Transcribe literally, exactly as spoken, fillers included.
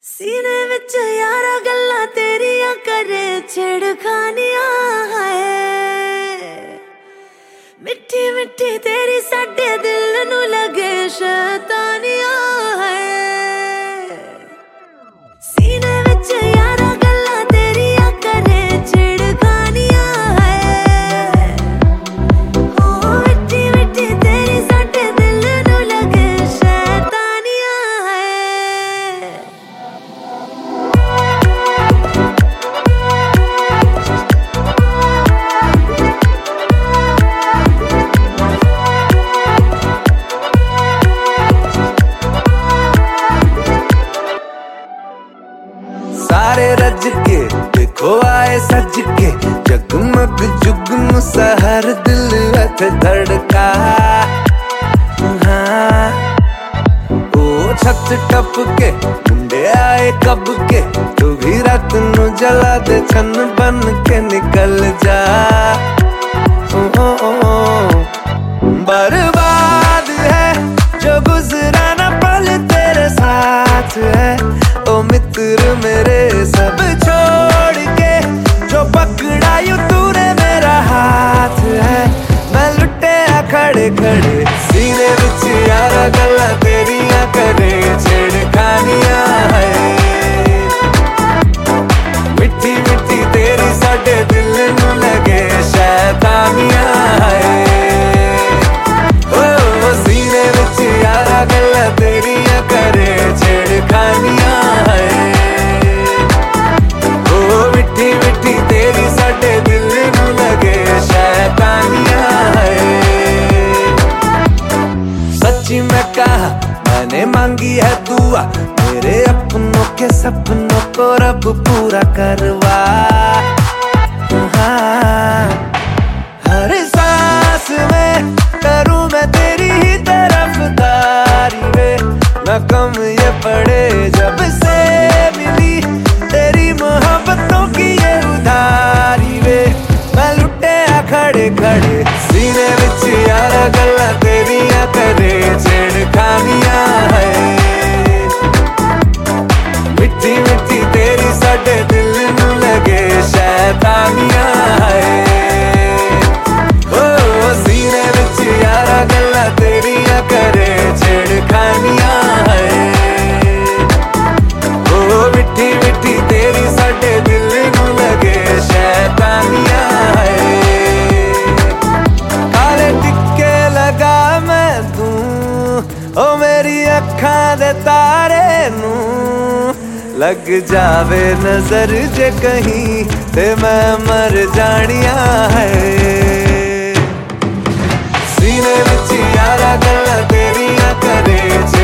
सीने विच यारा गल्ला तेरिया करे छिड़खानियां है। मिठी मिठी तेरी साडे दिल नू लगे शैतानियां है। सीने विच यारा गल्ला तेरिया करे छिड़खानियां है। ओ मिठी मिठी तेरी साडे दिल नू लगे शैतानियां है। सारे रज के देखो आए सज के, जगमग जुगनू सहर दिल अथ धड़का। हाँ ओ छत टप के मुंडे आए कब के, तू भी रात नू जला दे छन बन के निकल जा। ओ, ओ, ओ, ओ। बर्बाद है जो गुजरा ना पल तेरे साथ है। ओ मित्र मेरे सब छोड़ के जो पकड़ा यूं तूने मेरा हाथ है। मैं लुटे खड़े खड़े सीने विच यारा गल्ला तेरिया करे छिड़खानियां है। मिठी मिठी तेरी साडे दिल नू लगे शैतानियां है। ओ सीने विच यारा गल्ला तेरिया करे छिड़खानियां है। ओ मिठी मिठी तेरी साडे दिल नू लगे शैतानियां है। सच्ची मैं कहा मैंने मांगी है दुआ, मेरे अपनों के सपनों को रब पूरा करवा। हाँ, हर सांस में करूं मैं तेरी ही तरफदारी वे, न कम ये पड़े जब से मिली तेरी मोहब्बतों की ये उधारी वे। मैं लुटे खड़े खड़े सीने विच यारा गल्ला तेरिया करे छिड़खानियां है। मिठी मिठी तेरी साडे दिल नू लगे शैतानियां है। ओ सीने विच यारा गल्ला तेरिया करे छिड़खानियां है। ओ मिठी मिठी तेरी साडे दिल नू लगे शैतानियां है। काले टिक्के लगा मैं तू ओ मेरी अखां दे तारे नू, लग जावे नजर जे कहीं ते मैं मर जानिया है। सीने विच यारा गल्ला तेरिया करे